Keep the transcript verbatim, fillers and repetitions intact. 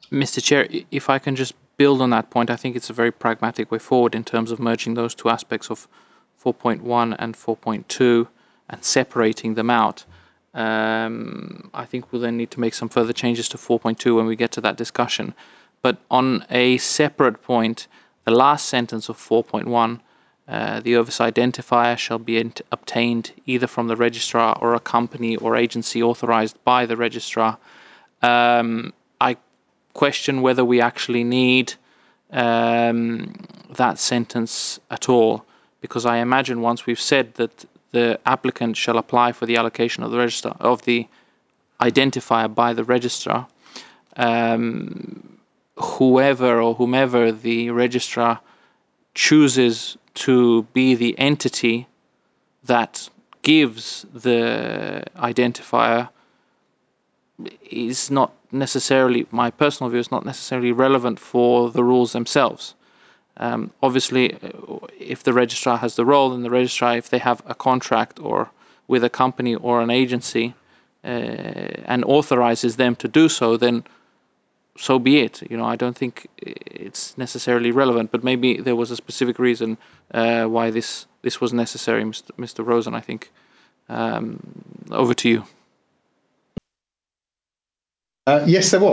Mister Chair, if I can just build on that point, I think it's a very pragmatic way forward in terms of merging those two aspects of four point one and four point two and separating them out. Um, I think we'll then need to make some further changes to four point two when we get to that discussion. But on a separate point, the last sentence of four point one, uh, the oversight identifier shall be obtained either from the registrar or a company or agency authorized by the registrar. Um, I question whether we actually need um, that sentence at all, because I imagine once we've said that the applicant shall apply for the allocation of the register of the identifier by the registrar, um, whoever or whomever the registrar chooses to be the entity that gives the identifier is not necessarily, my personal view, is not necessarily relevant for the rules themselves. Um, obviously, if the registrar has the role, and the registrar, if they have a contract or with a company or an agency uh, and authorizes them to do so, then so be it. You know, I don't think it's necessarily relevant, but maybe there was a specific reason uh, why this this was necessary, Mister Mister Rosen, I think. Um, over to you. Uh, yes, there was.